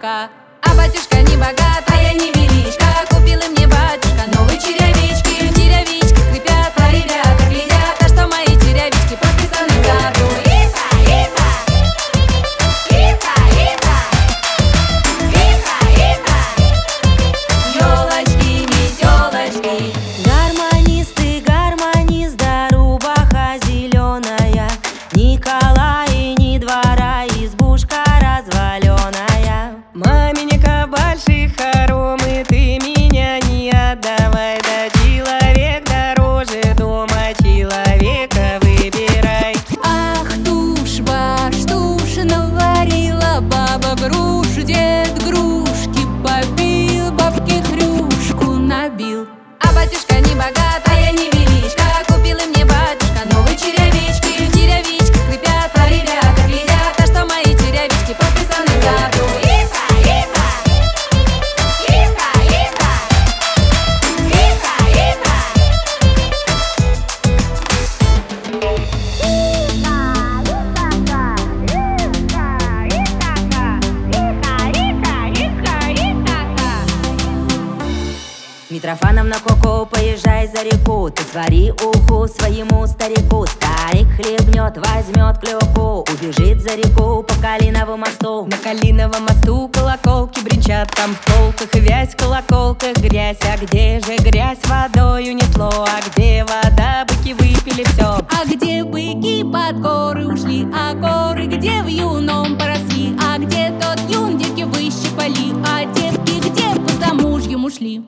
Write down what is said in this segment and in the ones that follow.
батюшка. А батюшка не богат, а я не величка. Купил и мне батюшка новые черевички. Черевички скрипят, а ребята глядят, а что мои черевички подписаны за ту. Ёлочки, метёлочки. Гармонисты, гармонист, да рубаха зеленая. Николай, ни двора, избушка разваленая. Маменька, больших хоромы, ты меня не отдавай. Да человек дороже дома, человека выбирай. Ах, тушь-баш, тушь наварила баба груш. Дед грушки попил, бабке хрюшку набил. А батюшка не богат, а я не величка. Купил и мне батюшка новые черевички. Черевички скрипят, а ребята глядят, а что мои черевички подписаны за ту. Митрофановна Коко, поезжай за реку, ты свари уху своему старику. Старик хлебнет, возьмет клюку, убежит за реку по Калиновому мосту. На Калиновом мосту колоколки бренчат, там в полках вязь, в колоколках грязь. А где же грязь водою несло, а где вода, быки выпили все. А где быки под горы ушли, а горы где в юном поросли. А где тот юн, девки выщипали, а девки где по замужьям ушли.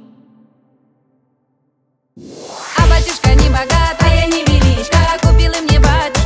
А батюшка не богат, а я не величка. Купил и мне батюшка